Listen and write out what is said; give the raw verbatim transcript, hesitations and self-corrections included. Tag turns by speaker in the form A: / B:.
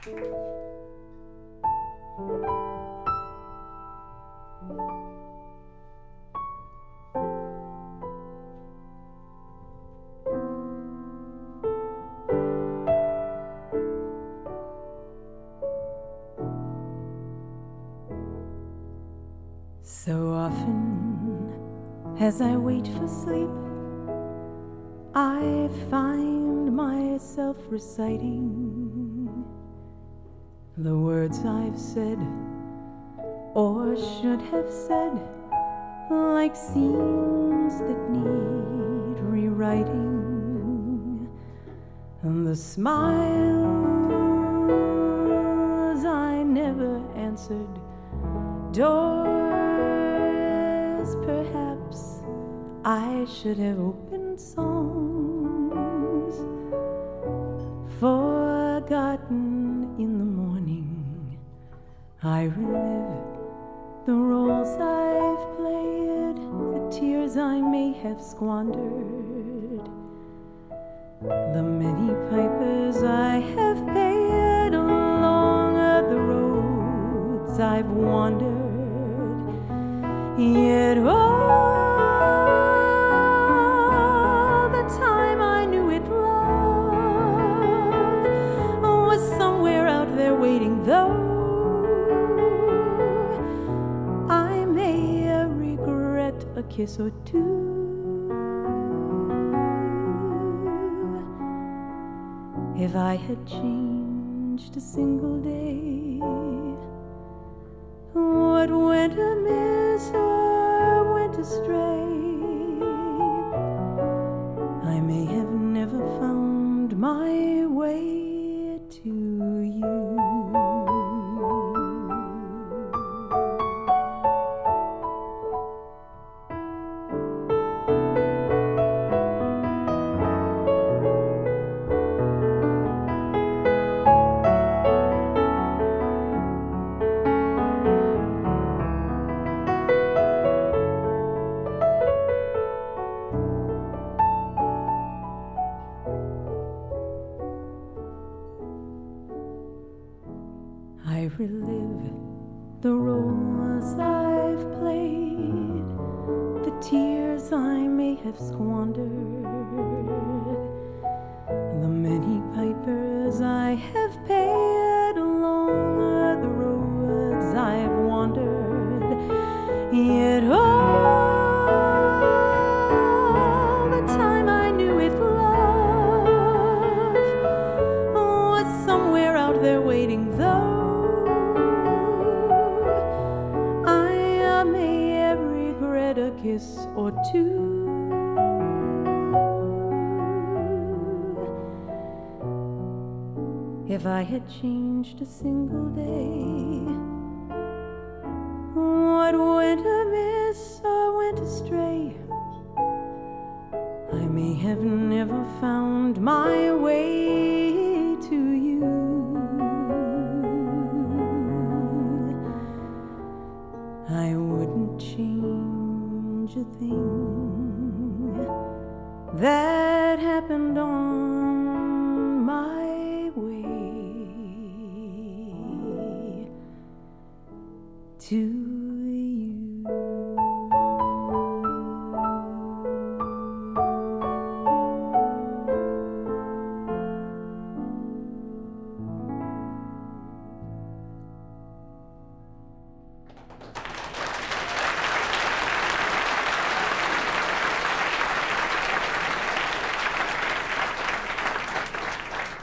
A: So often as I wait for sleep, I find myself reciting the words I've said or should have said, like scenes that need rewriting. And the smiles I never answered, doors perhaps I should have opened, songs forgotten in the morning. I relive the roles I've played, the tears I may have squandered, the many pipers I have paid along the roads I've wandered. Yet all the time I knew it, love was somewhere out there waiting, though I may regret a kiss or two. If I had changed a single day, what went amiss or went astray, I may have never found my way to you. I relive the roles I've played, the tears I may have squandered, the many pipers I have paid along the roads I've wandered. Yet all the time I knew it, love was somewhere out there waiting, though a kiss or two. If I had changed a single day, what went amiss or went astray, I may have never found my way to you. I wouldn't change a thing that happened on my way to